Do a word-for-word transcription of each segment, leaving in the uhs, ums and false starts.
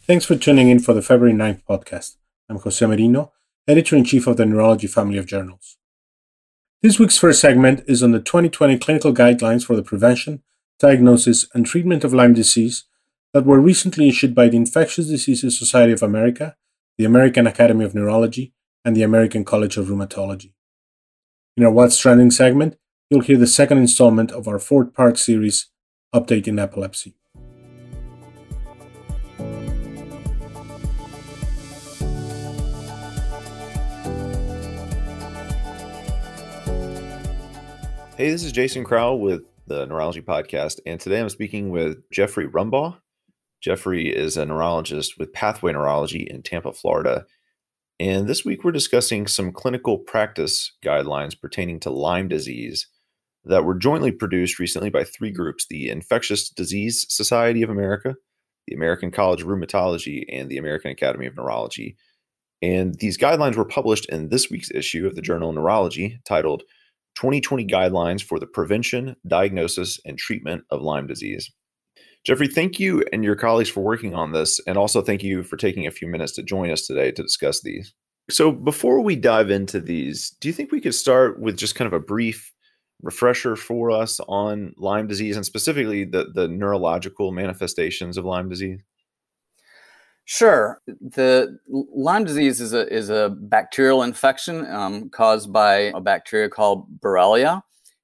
Thanks for tuning in for the February ninth podcast. I'm Jose Merino, Editor-in-Chief of the Neurology family of journals. This week's first segment is on the twenty twenty clinical guidelines for the prevention, diagnosis, and treatment of Lyme disease that were recently issued by the Infectious Diseases Society of America, the American Academy of Neurology, and the American College of Rheumatology. In our What's Trending segment, you'll hear the second installment of our four-part series, Update in Epilepsy. Hey, this is Jason Crowell with the Neurology Podcast, and today I'm speaking with Jeffrey Rumbaugh. Jeffrey is a neurologist with Pathway Neurology in Tampa, Florida. And this week we're discussing some clinical practice guidelines pertaining to Lyme disease that were jointly produced recently by three groups: the Infectious Disease Society of America, the American College of Rheumatology, and the American Academy of Neurology. And these guidelines were published in this week's issue of the journal Neurology, titled twenty twenty Guidelines for the Prevention, Diagnosis, and Treatment of Lyme Disease. Jeffrey, thank you and your colleagues for working on this, and also thank you for taking a few minutes to join us today to discuss these. So before we dive into these, do you think we could start with just kind of a brief refresher for us on Lyme disease and specifically the, the neurological manifestations of Lyme disease? Sure. The Lyme disease is a is a bacterial infection um, caused by a bacteria called Borrelia.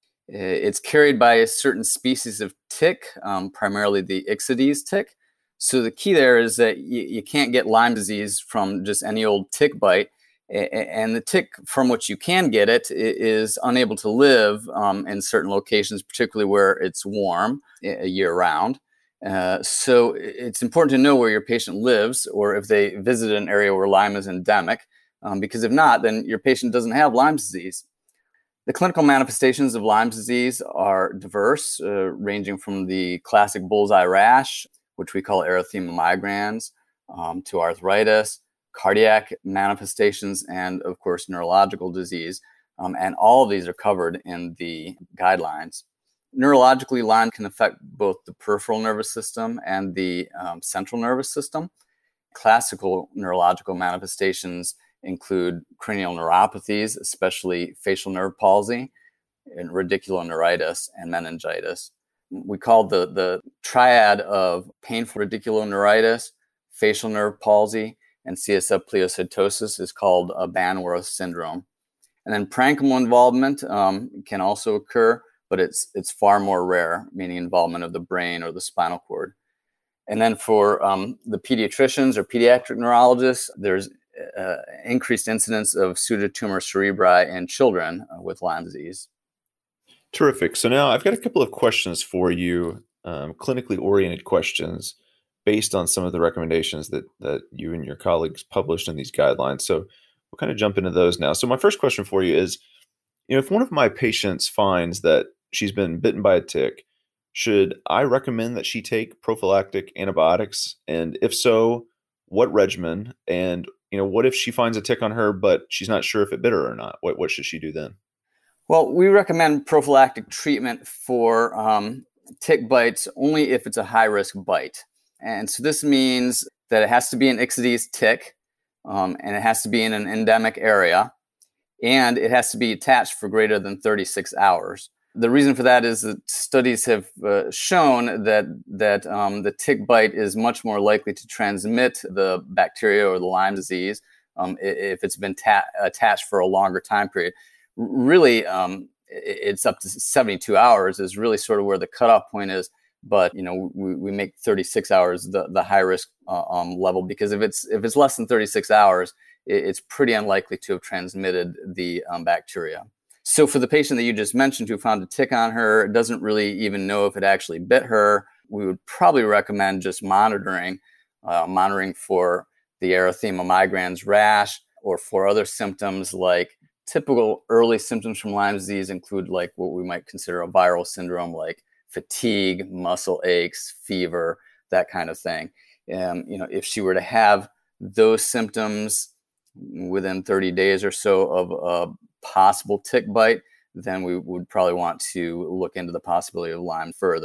It's carried by a certain species of tick, um, primarily the Ixodes tick. So the key there is that you, you can't get Lyme disease from just any old tick bite. And the tick from which you can get it is unable to live um, in certain locations, particularly where it's warm year round. Uh, so it's important to know where your patient lives or if they visit an area where Lyme is endemic, um, because if not, then your patient doesn't have Lyme disease. The clinical manifestations of Lyme disease are diverse, uh, ranging from the classic bullseye rash, which we call erythema migrans, um, to arthritis, cardiac manifestations, and of course, neurological disease. Um, and all of these are covered in the guidelines. Neurologically, Lyme can affect both the peripheral nervous system and the um, central nervous system. Classical neurological manifestations include cranial neuropathies, especially facial nerve palsy, and radiculoneuritis, and meningitis. We call the, the triad of painful radiculoneuritis, facial nerve palsy, and C S F pleocytosis is called a Banworth syndrome. And then parenchymal involvement um, can also occur, but it's it's far more rare, meaning involvement of the brain or the spinal cord. And then for um, the pediatricians or pediatric neurologists, there's uh, increased incidence of pseudotumor cerebri in children uh, with Lyme disease. Terrific. So now I've got a couple of questions for you, um, clinically oriented questions based on some of the recommendations that, that you and your colleagues published in these guidelines. So we'll kind of jump into those now. So my first question for you is, you know, if one of my patients finds that she's been bitten by a tick, should I recommend that she take prophylactic antibiotics? And if so, what regimen? And, you know, what if she finds a tick on her, but she's not sure if it bit her or not? What, what should she do then? Well, we recommend prophylactic treatment for um, tick bites only if it's a high-risk bite. And so this means that it has to be an Ixodes tick, um, and it has to be in an endemic area, and it has to be attached for greater than thirty-six hours. The reason for that is that studies have uh, shown that that um, the tick bite is much more likely to transmit the bacteria or the Lyme disease um, if it's been ta- attached for a longer time period. Really, um, it's up to seventy-two hours is really sort of where the cutoff point is. But you know, we, we make thirty-six hours the, the high risk uh, um, level, because if it's if it's less than thirty-six hours, it, it's pretty unlikely to have transmitted the um, bacteria. So for the patient that you just mentioned who found a tick on her, doesn't really even know if it actually bit her, we would probably recommend just monitoring, uh, monitoring for the erythema migrans rash, or for other symptoms like typical early symptoms from Lyme disease include like what we might consider a viral syndrome, like fatigue, muscle aches, fever, that kind of thing. Um, you know, if she were to have those symptoms within thirty days or so of a possible tick bite, then we would probably want to look into the possibility of Lyme further.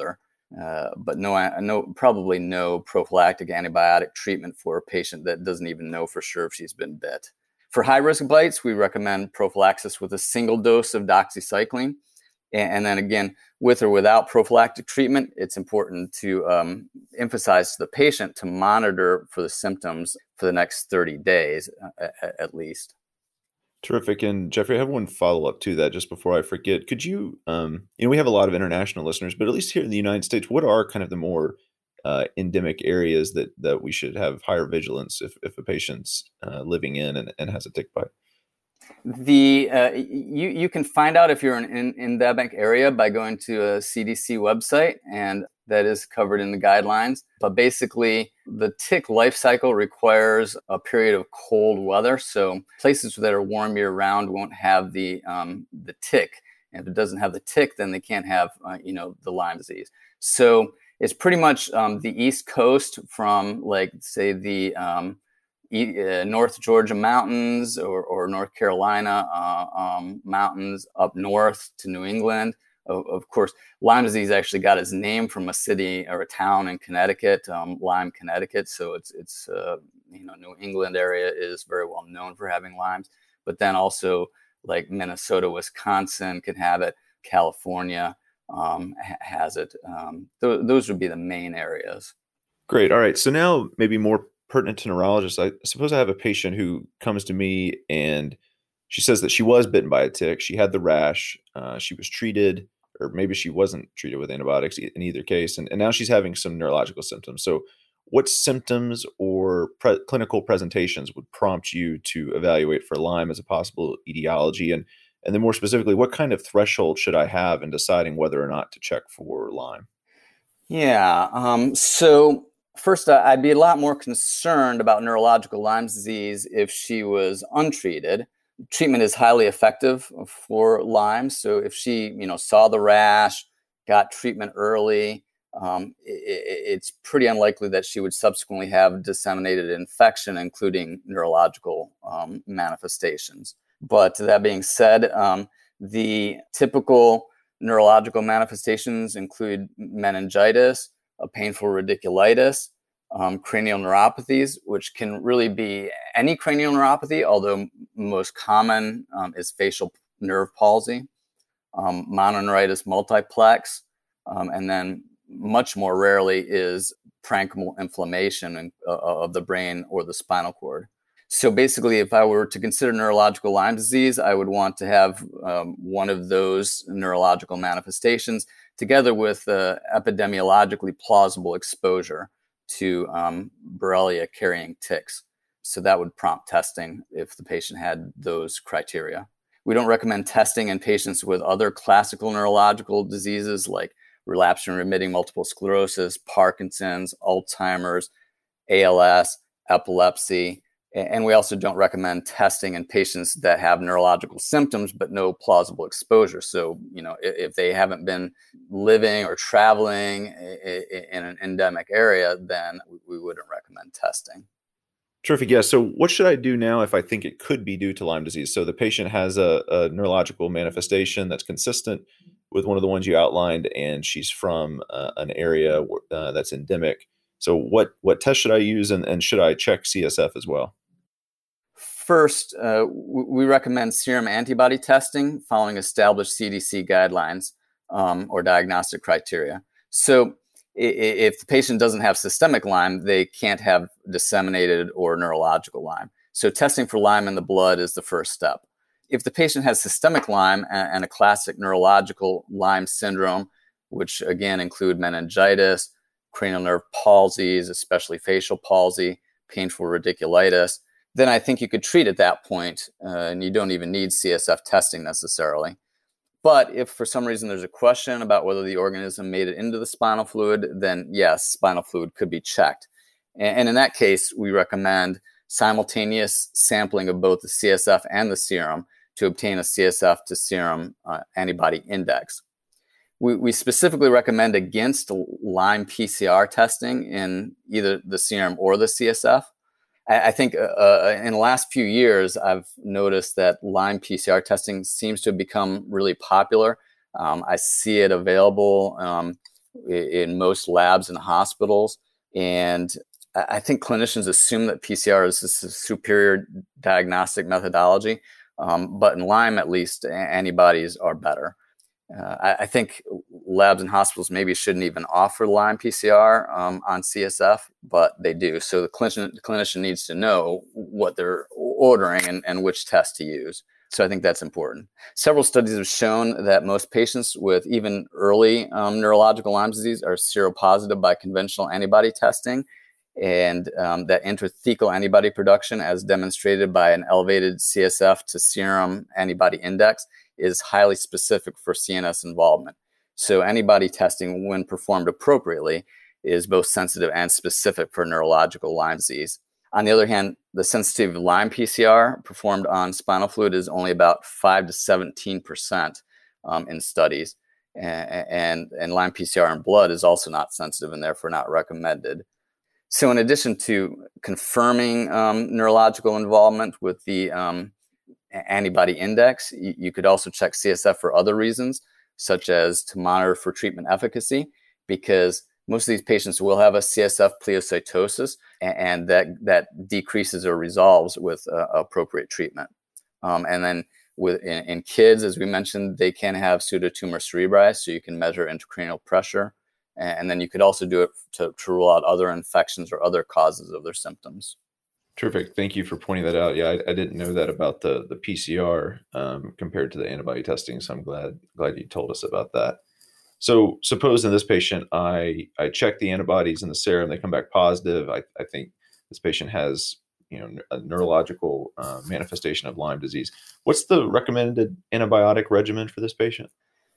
uh, but no, no, probably no prophylactic antibiotic treatment for a patient that doesn't even know for sure if she's been bit. For high-risk bites, we recommend prophylaxis with a single dose of doxycycline. And then again, with or without prophylactic treatment, it's important to um, emphasize to the patient to monitor for the symptoms for the next thirty days uh, at least. Terrific. And Jeffrey, I have one follow-up to that just before I forget. Could you, um, you know, we have a lot of international listeners, but at least here in the United States, what are kind of the more uh, endemic areas that that we should have higher vigilance if, if a patient's uh, living in and, and has a tick bite? The uh, you you can find out if you're in an endemic area by going to a C D C website, and that is covered in the guidelines. But basically, the tick life cycle requires a period of cold weather. So places that are warm year round won't have the um, the tick. And if it doesn't have the tick, then they can't have uh, you know the Lyme disease. So it's pretty much um, the East Coast from like say the um, Uh, North Georgia mountains or, or North Carolina uh, um, mountains up north to New England. Of, of course, Lyme disease actually got its name from a city or a town in Connecticut, um, Lyme, Connecticut. So it's it's uh, you know New England area is very well known for having Lymes. But then also like Minnesota, Wisconsin can have it. California um, ha- has it. Um, th- those would be the main areas. Great. All right. So now maybe more pertinent to neurologists. I suppose I have a patient who comes to me and she says that she was bitten by a tick. She had the rash. Uh, she was treated, or maybe she wasn't treated with antibiotics in either case. And, and now she's having some neurological symptoms. So what symptoms or pre- clinical presentations would prompt you to evaluate for Lyme as a possible etiology? And, and then more specifically, what kind of threshold should I have in deciding whether or not to check for Lyme? Yeah. Um, so First, uh, I'd be a lot more concerned about neurological Lyme disease if she was untreated. Treatment is highly effective for Lyme. So if she, you know, saw the rash, got treatment early, um, it, it's pretty unlikely that she would subsequently have disseminated infection, including neurological um, manifestations. But that being said, um, the typical neurological manifestations include meningitis, a painful radiculitis, um, cranial neuropathies, which can really be any cranial neuropathy, although most common um, is facial nerve palsy, um, mononeuritis multiplex, um, and then much more rarely is parenchymal inflammation in, uh, of the brain or the spinal cord. So basically, if I were to consider neurological Lyme disease, I would want to have um, one of those neurological manifestations together with uh, epidemiologically plausible exposure to um, Borrelia carrying ticks. So that would prompt testing if the patient had those criteria. We don't recommend testing in patients with other classical neurological diseases like relapsing and remitting multiple sclerosis, Parkinson's, Alzheimer's, A L S, epilepsy. And we also don't recommend testing in patients that have neurological symptoms but no plausible exposure. So, you know, if they haven't been living or traveling in an endemic area, then we wouldn't recommend testing. Terrific. Yeah. So what should I do now if I think it could be due to Lyme disease? So the patient has a, a neurological manifestation that's consistent with one of the ones you outlined, and she's from uh, an area uh, that's endemic. So what, what test should I use, and, and should I check C S F as well? First, uh, we recommend serum antibody testing following established C D C guidelines um, or diagnostic criteria. So if the patient doesn't have systemic Lyme, they can't have disseminated or neurological Lyme. So testing for Lyme in the blood is the first step. If the patient has systemic Lyme and a classic neurological Lyme syndrome, which again include meningitis, cranial nerve palsies, especially facial palsy, painful radiculitis, then I think you could treat at that point, uh, and you don't even need C S F testing necessarily. But if for some reason there's a question about whether the organism made it into the spinal fluid, then yes, spinal fluid could be checked. And, and in that case, we recommend simultaneous sampling of both the C S F and the serum to obtain a C S F to serum uh, antibody index. We, we specifically recommend against Lyme P C R testing in either the serum or the C S F. I think uh, in the last few years, I've noticed that Lyme P C R testing seems to have become really popular. Um, I see it available um, in most labs and hospitals. And I think clinicians assume that P C R is a superior diagnostic methodology, um, but in Lyme, at least, antibodies are better. Uh, I, I think labs and hospitals maybe shouldn't even offer Lyme P C R um, on C S F, but they do. So the clinician, the clinician needs to know what they're ordering and, and which test to use. So I think that's important. Several studies have shown that most patients with even early um, neurological Lyme disease are seropositive by conventional antibody testing, and um, that intrathecal antibody production, as demonstrated by an elevated C S F to serum antibody index, is highly specific for C N S involvement. So antibody testing, when performed appropriately, is both sensitive and specific for neurological Lyme disease. On the other hand, the sensitivity of Lyme P C R performed on spinal fluid is only about five to seventeen percent um, in studies. And, and, and Lyme P C R in blood is also not sensitive and therefore not recommended. So in addition to confirming um, neurological involvement with the um, antibody index, you, you could also check C S F for other reasons, such as to monitor for treatment efficacy, because most of these patients will have a C S F pleocytosis, and, and that, that decreases or resolves with uh, appropriate treatment. Um, and then with in, in kids, as we mentioned, they can have pseudotumor cerebri, so you can measure intracranial pressure. And, and then you could also do it to, to rule out other infections or other causes of their symptoms. Terrific. Thank you for pointing that out. Yeah, I, I didn't know that about the, the P C R um, compared to the antibody testing, so I'm glad glad you told us about that. So suppose in this patient, I, I check the antibodies in the serum, they come back positive. I, I think this patient has, you know, a neurological uh, manifestation of Lyme disease. What's the recommended antibiotic regimen for this patient?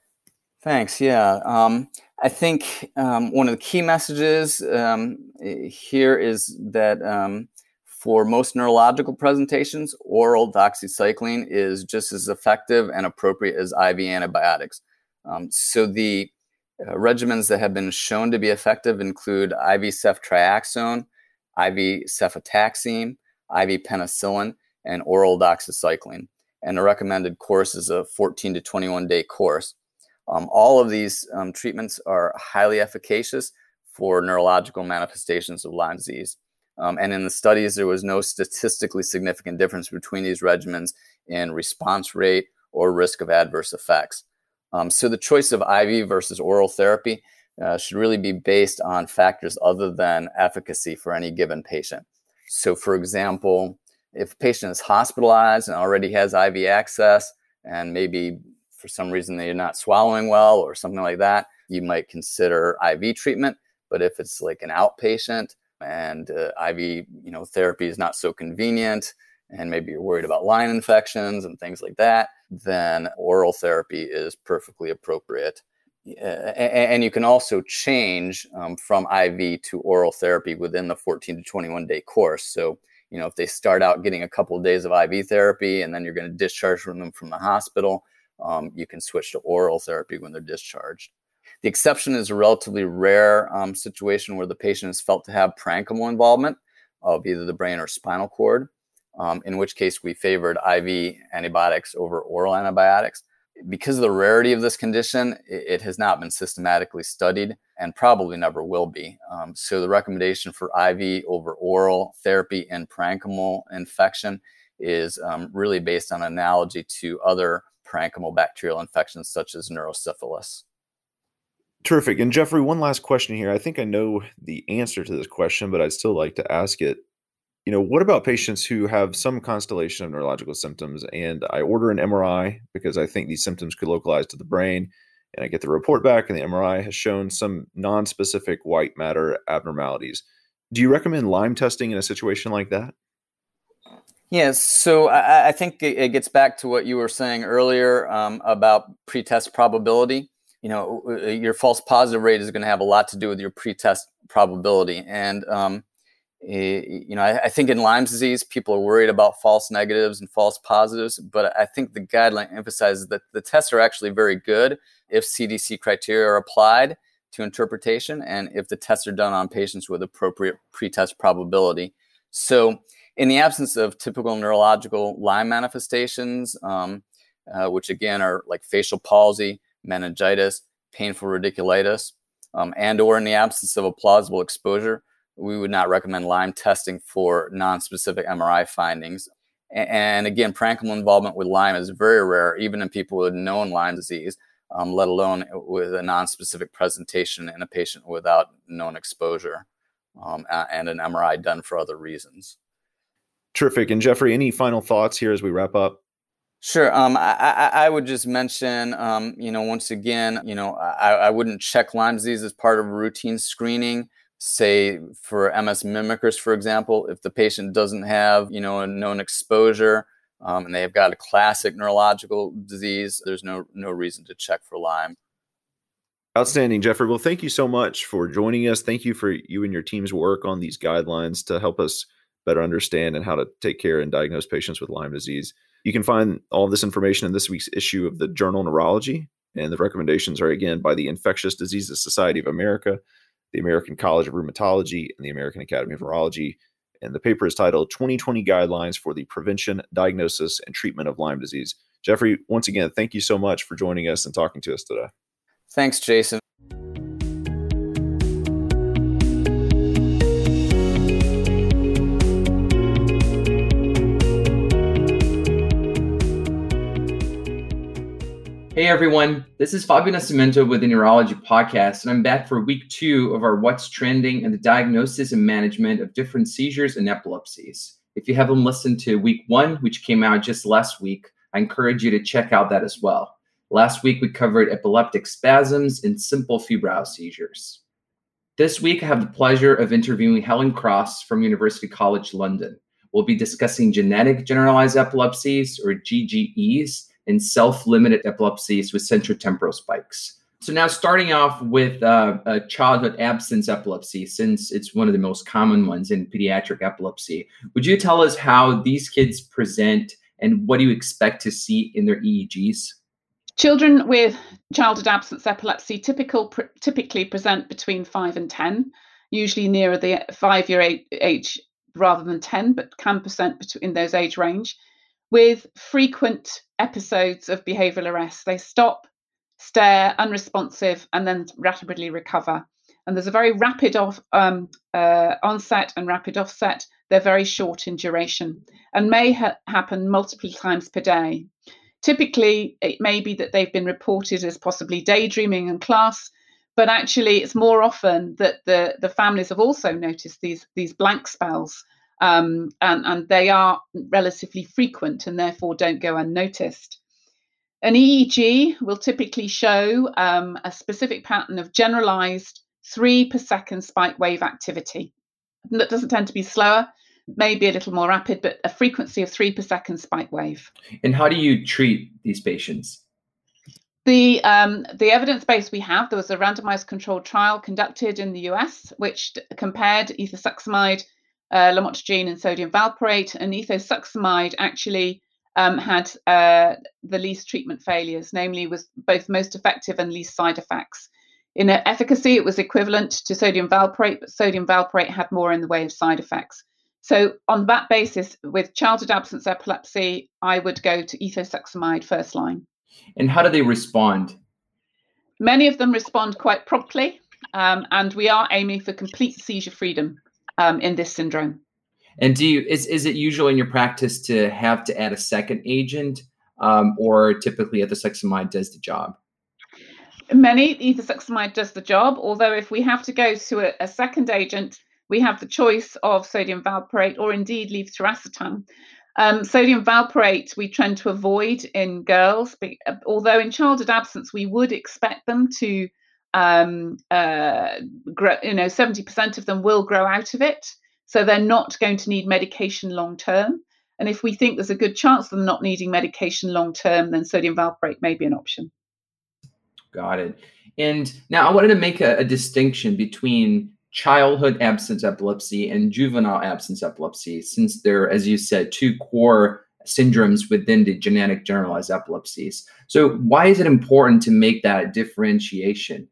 Thanks. Yeah. Um, I think um, one of the key messages um, here is that um, for most neurological presentations, oral doxycycline is just as effective and appropriate as I V antibiotics. Um, so the uh, regimens that have been shown to be effective include I V ceftriaxone, I V cefotaxime, I V penicillin, and oral doxycycline. And the recommended course is a fourteen to twenty-one day course. Um, all of these um, treatments are highly efficacious for neurological manifestations of Lyme disease. Um, and in the studies, there was no statistically significant difference between these regimens in response rate or risk of adverse effects. Um, so the choice of I V versus oral therapy uh, should really be based on factors other than efficacy for any given patient. So for example, if a patient is hospitalized and already has I V access, and maybe for some reason they're not swallowing well or something like that, you might consider I V treatment. But if it's like an outpatient and uh, I V, you know, therapy is not so convenient, and maybe you're worried about line infections and things like that, then oral therapy is perfectly appropriate. Uh, and you can also change um, from I V to oral therapy within the fourteen to twenty-one day course. So, you know, if they start out getting a couple of days of I V therapy and then you're going to discharge from them from the hospital, um, you can switch to oral therapy when they're discharged. The exception is a relatively rare um, situation where the patient is felt to have parenchymal involvement of either the brain or spinal cord, um, in which case we favored I V antibiotics over oral antibiotics. Because of the rarity of this condition, it, it has not been systematically studied and probably never will be. Um, so the recommendation for I V over oral therapy in parenchymal infection is um, really based on analogy to other parenchymal bacterial infections such as neurosyphilis. Terrific. And Jeffrey, one last question here. I think I know the answer to this question, but I'd still like to ask it. You know, what about patients who have some constellation of neurological symptoms and I order an M R I because I think these symptoms could localize to the brain, and I get the report back and the M R I has shown some non-specific white matter abnormalities? Do you recommend Lyme testing in a situation like that? Yes, so I, I think it gets back to what you were saying earlier um, about pretest probability. You know, your false positive rate is going to have a lot to do with your pretest probability. And, um, you know, I, I think in Lyme disease, people are worried about false negatives and false positives, but I think the guideline emphasizes that the tests are actually very good if C D C criteria are applied to interpretation and if the tests are done on patients with appropriate pretest probability. So in the absence of typical neurological Lyme manifestations, um, uh, which again are like facial palsy, meningitis, painful radiculitis, um, and or in the absence of a plausible exposure, we would not recommend Lyme testing for non-specific M R I findings. And, and again, parenchymal involvement with Lyme is very rare, even in people with known Lyme disease, um, let alone with a non-specific presentation in a patient without known exposure um, and an M R I done for other reasons. Terrific. And Jeffrey, any final thoughts here as we wrap up? Sure. Um, I, I, I would just mention, um, you know, once again, you know, I, I wouldn't check Lyme disease as part of a routine screening. Say for M S mimickers, for example, if the patient doesn't have, you know, a known exposure um, and they've got a classic neurological disease, there's no no reason to check for Lyme. Outstanding, Jeffrey. Well, thank you so much for joining us. Thank you for you and your team's work on these guidelines to help us better understand and how to take care and diagnose patients with Lyme disease. You can find all this information in this week's issue of the Journal Neurology, and the recommendations are again by the Infectious Diseases Society of America, the American College of Rheumatology, and the American Academy of Neurology. And the paper is titled twenty twenty Guidelines for the Prevention, Diagnosis, and Treatment of Lyme Disease. Jeffrey, once again, thank you so much for joining us and talking to us today. Thanks, Jason. Hey everyone, this is Fabio Nascimento with the Neurology Podcast, and I'm back for week two of our What's Trending and the Diagnosis and Management of Different Seizures and Epilepsies. If you haven't listened to week one, which came out just last week, I encourage you to check out that as well. Last week, we covered epileptic spasms and simple febrile seizures. This week, I have the pleasure of interviewing Helen Cross from University College London. We'll be discussing genetic generalized epilepsies, or G G Es, and self-limited epilepsies with sensory-temporal spikes. So now starting off with uh, a childhood absence epilepsy, since it's one of the most common ones in pediatric epilepsy, would you tell us how these kids present and what do you expect to see in their E E Gs? Children with childhood absence epilepsy typical, pr- typically present between five and ten, usually nearer the five-year age rather than ten, but can present in those age range, with frequent episodes of behavioural arrest. They stop, stare, unresponsive, and then rapidly recover. And there's a very rapid off, um, uh, onset and rapid offset. They're very short in duration and may ha- happen multiple times per day. Typically, it may be that they've been reported as possibly daydreaming in class, but actually it's more often that the, the families have also noticed these, these blank spells, um, and, and they are relatively frequent and therefore don't go unnoticed. An E E G will typically show um, a specific pattern of generalized three per second spike wave activity. That doesn't tend to be slower, maybe a little more rapid, but a frequency of three per second spike wave. And how do you treat these patients? The um, the evidence base we have, there was a randomized controlled trial conducted in the U S, which compared ethosuximide, uh, lamotrigine, and sodium valproate. And ethosuximide actually um, had uh, the least treatment failures, namely was both most effective and least side effects. In efficacy, it was equivalent to sodium valproate, but sodium valproate had more in the way of side effects. So on that basis, with childhood absence epilepsy, I would go to ethosuximide first line. And how do they respond? Many of them respond quite promptly, um, and we are aiming for complete seizure freedom um, in this syndrome. And do you is, is it usual in your practice to have to add a second agent, um, or typically ethosuximide does the job? Many, ethosuximide does the job, although if we have to go to a, a second agent, we have the choice of sodium valproate or indeed levetiracetam. Um, sodium valproate we tend to avoid in girls, but, uh, although in childhood absence we would expect them to, um, uh, grow, you know, seventy percent of them will grow out of it, so they're not going to need medication long term. And if we think there's a good chance of them not needing medication long term, then sodium valproate may be an option. Got it. And now I wanted to make a, a distinction between childhood absence epilepsy and juvenile absence epilepsy, since they're, as you said, two core syndromes within the genetic generalized epilepsies. So why is it important to make that differentiation?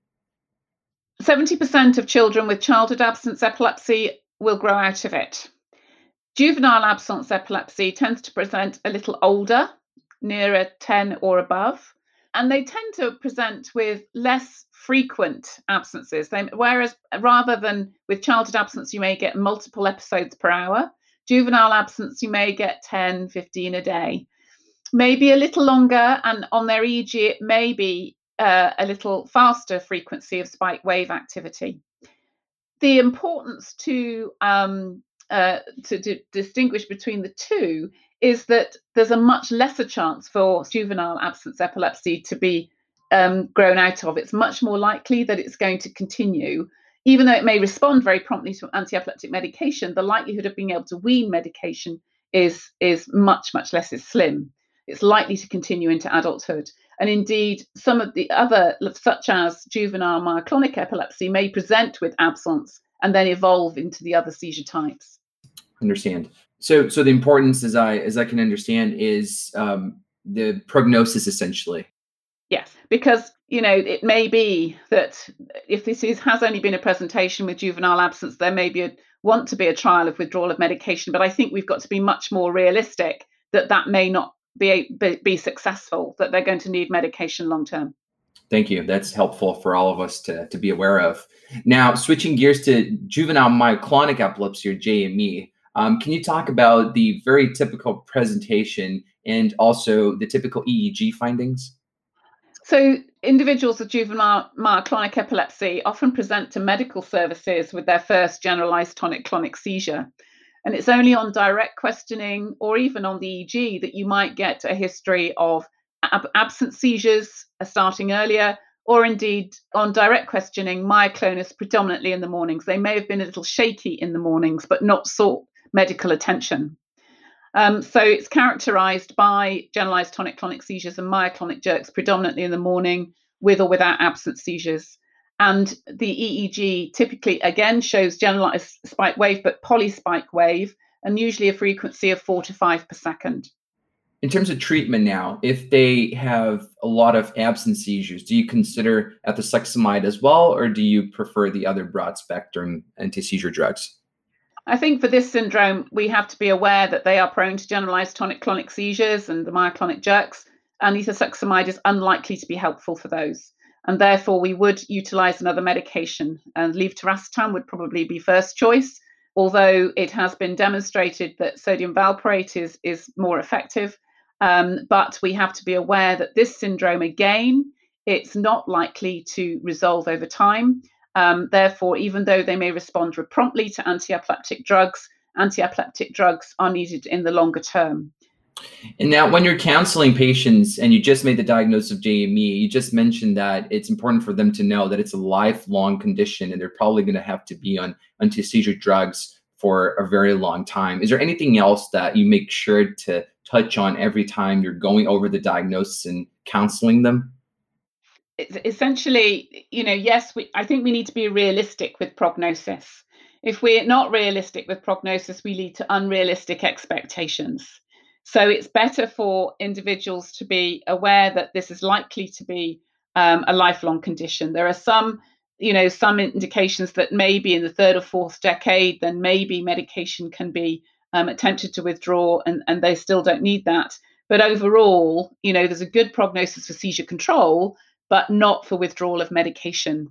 seventy percent of children with childhood absence epilepsy will grow out of it. Juvenile absence epilepsy tends to present a little older, nearer ten or above. and they tend to present with less frequent absences. They, whereas rather than with childhood absence, you may get multiple episodes per hour. Juvenile absence, you may get ten, fifteen a day, maybe a little longer. And on their E E G, it may be uh, a little faster frequency of spike wave activity. The importance to um, uh, to, to distinguish between the two is that there's a much lesser chance for juvenile absence epilepsy to be um, grown out of. It's much more likely that it's going to continue. Even though it may respond very promptly to anti-epileptic medication, the likelihood of being able to wean medication is, is much, much less, is slim. It's likely to continue into adulthood. And indeed, some of the other, such as juvenile myoclonic epilepsy, may present with absence and then evolve into the other seizure types. Understand. So, so the importance, as I as I can understand, is um, the prognosis, essentially. Yes, because you know it may be that if this is has only been a presentation with juvenile absence, there may be a, want to be a trial of withdrawal of medication. But I think we've got to be much more realistic that that may not be a, be, be successful. That they're going to need medication long term. Thank you. That's helpful for all of us to to be aware of. Now, switching gears to juvenile myoclonic epilepsy, or J M E. Um, can you talk about the very typical presentation and also the typical E E G findings? So individuals with juvenile myoclonic epilepsy often present to medical services with their first generalized tonic-clonic seizure. And it's only on direct questioning or even on the E E G that you might get a history of ab- absent seizures starting earlier, or indeed on direct questioning, myoclonus predominantly in the mornings. They may have been a little shaky in the mornings, but not sought medical attention. Um, so it's characterized by generalized tonic-clonic seizures and myoclonic jerks predominantly in the morning, with or without absent seizures. And the E E G typically, again, shows generalized spike wave, but polyspike wave, and usually a frequency of four to five per second. In terms of treatment now, if they have a lot of absent seizures, do you consider ethosuximide as well, or do you prefer the other broad spectrum anti-seizure drugs? I think for this syndrome, we have to be aware that they are prone to generalized tonic-clonic seizures and the myoclonic jerks, and ethosuximide is unlikely to be helpful for those. And therefore, we would utilize another medication. And levetiracetam would probably be first choice, although it has been demonstrated that sodium valproate is, is more effective. Um, but we have to be aware that this syndrome, again, it's not likely to resolve over time. Um, therefore, even though they may respond promptly to anti-epileptic drugs, anti-epileptic drugs are needed in the longer term. And now, when you're counseling patients and you just made the diagnosis of J M E, you just mentioned that it's important for them to know that it's a lifelong condition and they're probably going to have to be on anti-seizure drugs for a very long time. Is there anything else that you make sure to touch on every time you're going over the diagnosis and counseling them? It's essentially, you know, yes, we, I think we need to be realistic with prognosis. If we're not realistic with prognosis, we lead to unrealistic expectations. So it's better for individuals to be aware that this is likely to be um, a lifelong condition. There are some, you know, some indications that maybe in the third or fourth decade, then maybe medication can be um, attempted to withdraw and, and they still don't need that. But overall, you know, there's a good prognosis for seizure control, but not for withdrawal of medication.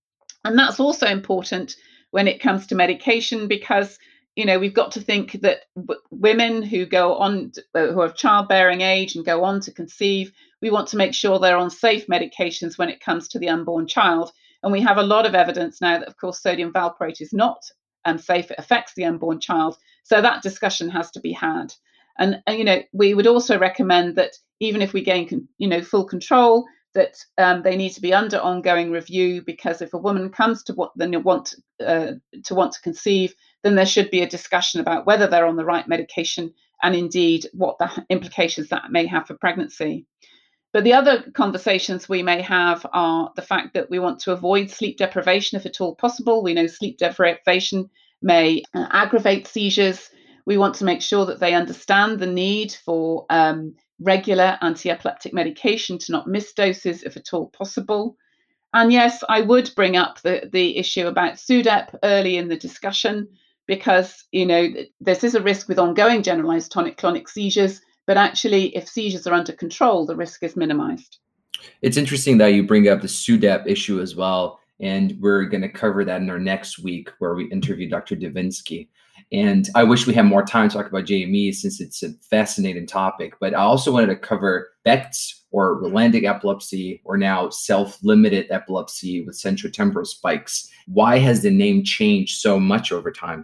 And that's also important when it comes to medication because, you know, we've got to think that w- women who go on, to, uh, who are of childbearing age and go on to conceive, we want to make sure they're on safe medications when it comes to the unborn child. And we have a lot of evidence now that, of course, sodium valproate is not um, safe. It affects the unborn child. So that discussion has to be had. And, and, you know, we would also recommend that even if we gain, con- you know, full control, that um, they need to be under ongoing review, because if a woman comes to what then want uh, to want to conceive, then there should be a discussion about whether they're on the right medication and indeed what the implications that may have for pregnancy. But the other conversations we may have are the fact that we want to avoid sleep deprivation if at all possible. We know sleep deprivation may uh, aggravate seizures. We want to make sure that they understand the need for um, regular anti-epileptic medication, to not miss doses if at all possible. And yes, I would bring up the, the issue about SUDEP early in the discussion, because, you know, this is a risk with ongoing generalized tonic-clonic seizures, but actually if seizures are under control, the risk is minimized. It's interesting that you bring up the S U D E P issue as well. And we're going to cover that in our next week where we interview Doctor Divinsky. And I wish we had more time to talk about J M E since it's a fascinating topic. But I also wanted to cover Beck's or Rolandic epilepsy, or now self-limited epilepsy with centrotemporal spikes. Why has the name changed so much over time?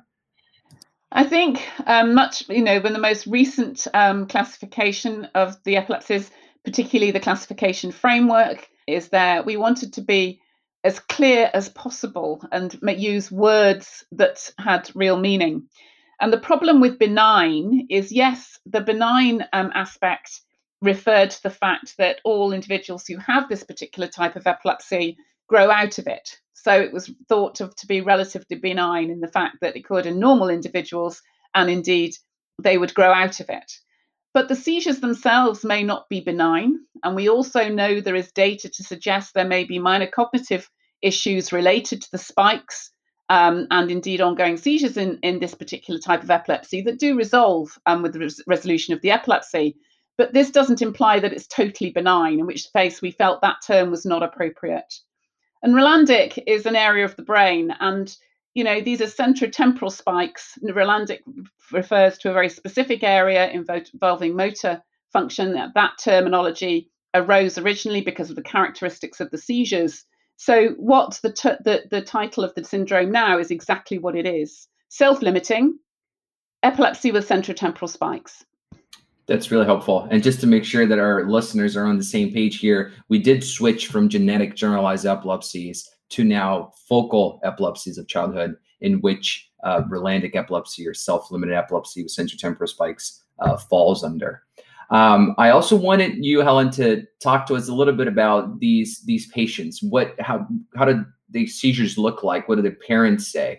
I think um, much, you know, when the most recent um, classification of the epilepsies, particularly the classification framework, is there, we wanted to be as clear as possible and use words that had real meaning. And the problem with benign is, yes, the benign um, aspect referred to the fact that all individuals who have this particular type of epilepsy grow out of it. So it was thought of to be relatively benign in the fact that it could in normal individuals, and indeed they would grow out of it. But the seizures themselves may not be benign. And we also know there is data to suggest there may be minor cognitive issues related to the spikes um, and indeed ongoing seizures in, in this particular type of epilepsy that do resolve um, with the res- resolution of the epilepsy. But this doesn't imply that it's totally benign, in which case we felt that term was not appropriate. And Rolandic is an area of the brain, and you know, these are centrotemporal spikes. Rolandic refers to a very specific area involving motor function. That terminology arose originally because of the characteristics of the seizures. So what the, t- the, the title of the syndrome now is exactly what it is. Self-limiting, epilepsy with centrotemporal spikes. That's really helpful. And just to make sure that our listeners are on the same page here, we did switch from genetic generalized epilepsies to now focal epilepsies of childhood, in which uh, Rolandic epilepsy or self-limited epilepsy with centrotemporal spikes uh, falls under. Um, I also wanted you, Helen, to talk to us a little bit about these these patients. What, how, how did the seizures look like? What do their parents say?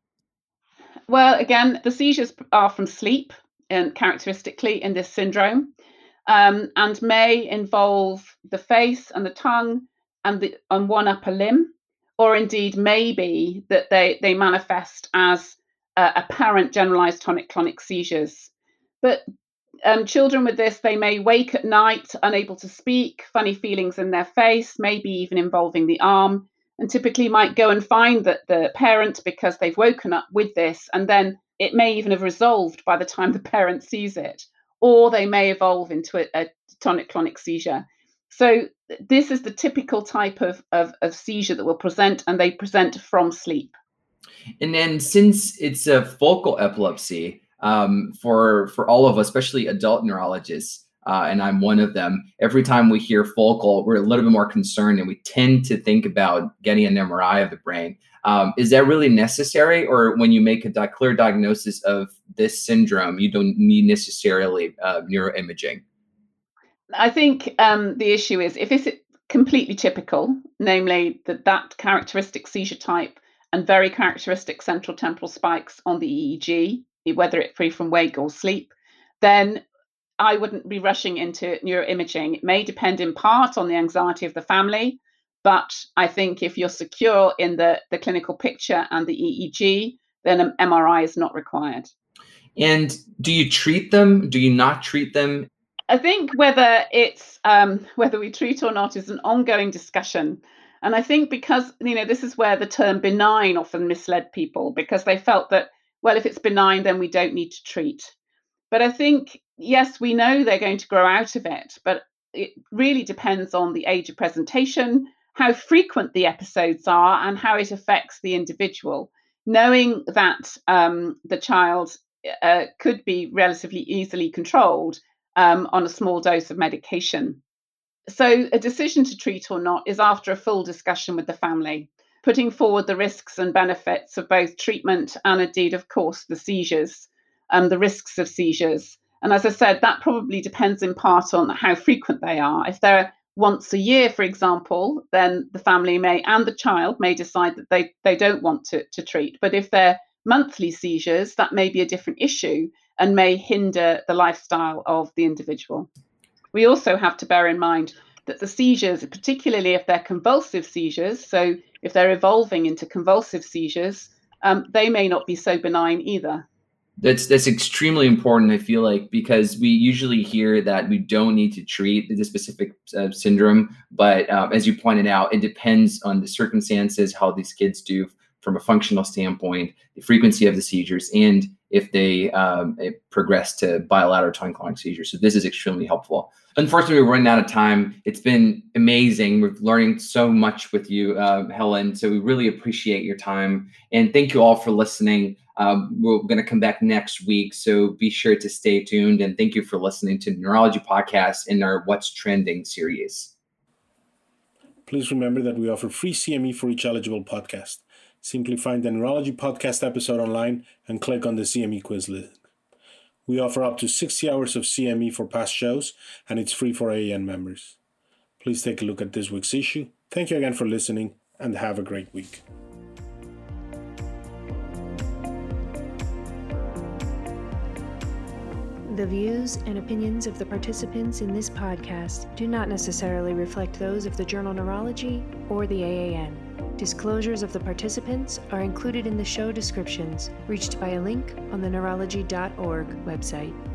Well, again, the seizures are from sleep, and characteristically in this syndrome, um, and may involve the face and the tongue and the on one upper limb, or indeed maybe that they, they manifest as uh, apparent generalized tonic-clonic seizures. But um, children with this, they may wake at night unable to speak, funny feelings in their face, maybe even involving the arm, and typically might go and find the, the parent because they've woken up with this, and then it may even have resolved by the time the parent sees it, or they may evolve into a, a tonic-clonic seizure. So this is the typical type of, of, of seizure that will present, and they present from sleep. And then since it's a focal epilepsy, um, for, for all of us, especially adult neurologists, uh, and I'm one of them, every time we hear focal, we're a little bit more concerned, and we tend to think about getting an M R I of the brain. Um, is that really necessary? Or when you make a di- clear diagnosis of this syndrome, you don't need necessarily uh, neuroimaging? I think um, the issue is if it's completely typical, namely that that characteristic seizure type and very characteristic central temporal spikes on the E E G, whether it's free from wake or sleep, then I wouldn't be rushing into neuroimaging. It may depend in part on the anxiety of the family, but I think if you're secure in the, the clinical picture and the E E G, then an M R I is not required. And do you treat them? Do you not treat them? I think whether it's um, whether we treat or not is an ongoing discussion. And I think because, you know, this is where the term benign often misled people, because they felt that, well, if it's benign, then we don't need to treat. But I think, yes, we know they're going to grow out of it, but it really depends on the age of presentation, how frequent the episodes are, and how it affects the individual. Knowing that um, the child uh, could be relatively easily controlled um, on a small dose of medication. So a decision to treat or not is after a full discussion with the family, putting forward the risks and benefits of both treatment and indeed, of course, the seizures, um, the risks of seizures. And as I said, that probably depends in part on how frequent they are. If they're once a year, for example, then the family may and the child may decide that they, they don't want to, to treat. But if they're monthly seizures, that may be a different issue and may hinder the lifestyle of the individual. We also have to bear in mind that the seizures, particularly if they're convulsive seizures, so if they're evolving into convulsive seizures, um, they may not be so benign either. That's that's extremely important, I feel like, because we usually hear that we don't need to treat the specific uh, syndrome. But uh, as you pointed out, it depends on the circumstances, how these kids do from a functional standpoint, the frequency of the seizures, and if they um, progress to bilateral time-clonic seizures. So this is extremely helpful. Unfortunately, we're running out of time. It's been amazing. We're learning so much with you, uh, Helen. So we really appreciate your time. And thank you all for listening. Um, we're going to come back next week, so be sure to stay tuned. And thank you for listening to Neurology Podcast in our What's Trending series. Please remember that we offer free C M E for each eligible podcast. Simply find the Neurology Podcast episode online and click on the C M E quiz list. We offer up to sixty hours of C M E for past shows, and it's free for A A N members. Please take a look at this week's issue. Thank you again for listening, and have a great week. The views and opinions of the participants in this podcast do not necessarily reflect those of the Journal Neurology or the A A N. Disclosures of the participants are included in the show descriptions, reached by a link on the neurology dot org website.